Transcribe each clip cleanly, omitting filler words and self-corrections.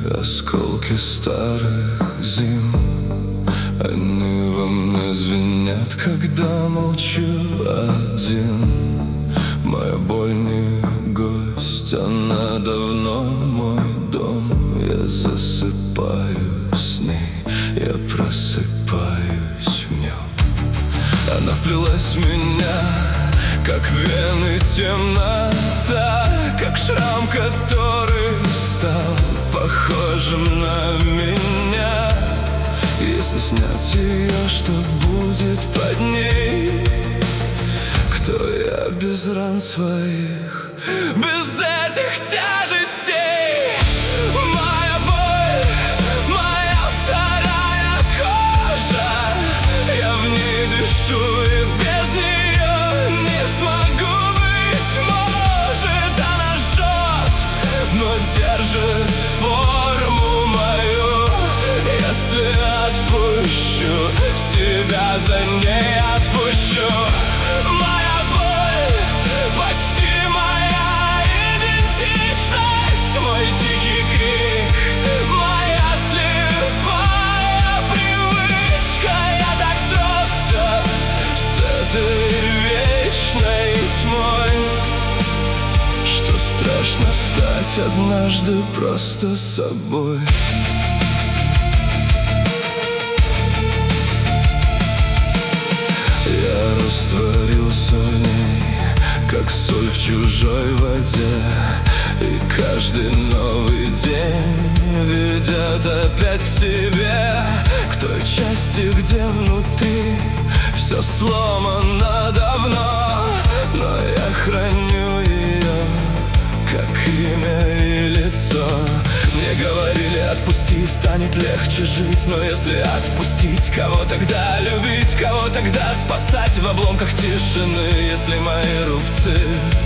Осколки старых зим, они во мне звенят, когда молчу один. Моя боль не гость, она давно мой дом. Я засыпаю с ней, я просыпаюсь в нем. Она вплелась в меня, как вены темнота, как шрам, который стал похожим на меня. Если снять ее, что будет под ней? Кто я без ран своих, без этих тяжестей? Моя боль, моя вторая кожа, я в ней дышу и без нее не смогу быть. Может, она жжет, но держит форму мою. Если отпущу себя, за ней отпущу. Моя боль, почти моя идентичность, мой тихий крик, моя слепая привычка. Я так сросся с этой вечной тьмой, что страшно стать однажды просто собой. Я растворился в ней, как соль в чужой воде. И каждый новый день ведет опять к себе, к той части, где внутри все сломано давно. Но я храню ее, как имя и лицо. Мне говорили, отпусти, станет легче жить. Но если отпустить, кого тогда любить? Кого тогда спасать в обломках тишины? Если мои рубцы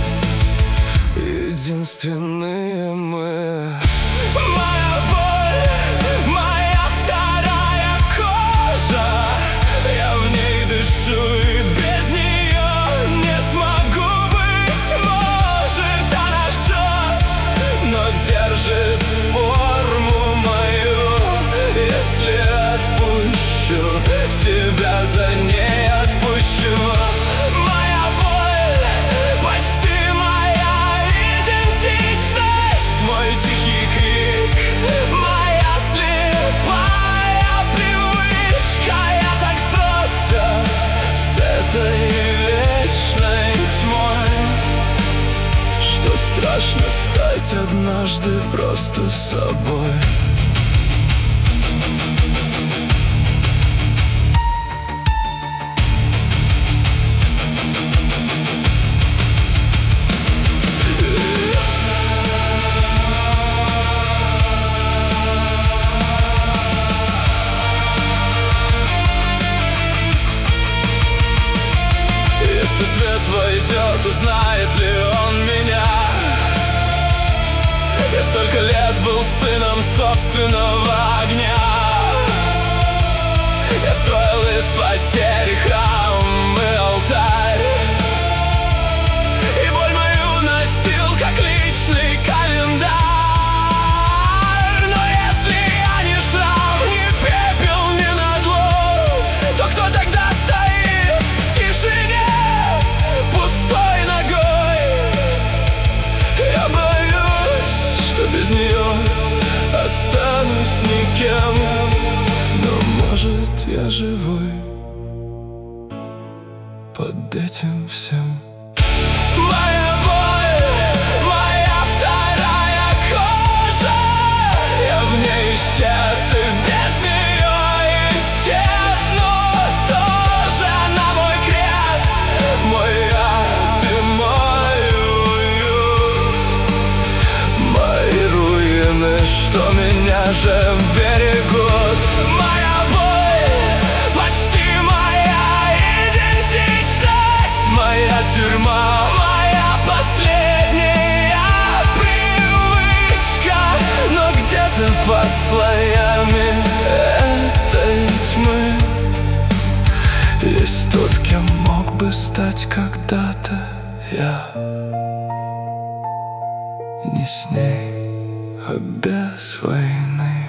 единственные мы. Моя боль, моя вторая кожа, я в ней дышу и без нее не смогу быть. Может, она жжет, но держит форму мою. Если отпущу себя, за ней отпущу. Моя боль, почти моя идентичность, мой тихий крик, моя слепая привычка. Я так сросся с этой вечной тьмой, что страшно стать однажды просто собой. Если свет войдет, узнает ли он меня? Я столько лет был сыном собственного огня. Я строил из потери храм и алтарь, и боль мою носил, как личный календарь. Но если я не шрам, не пепел, не надлом, то кто тогда стоит в тишине пустой ногой? Я боюсь, что без нее останусь никем. Но может, я живой под этим всем. Моя боль, моя вторая кожа, я в ней исчез и без нее исчезну тоже. Она мой крест, мой ад и мой уют, мои руины, что меня же берегут. Моя боль, почти моя идентичность, моя тюрьма, моя последняя привычка. Но где-то под слоями этой тьмы есть тот, кем мог бы стать когда-то я. Не с ней, без войны.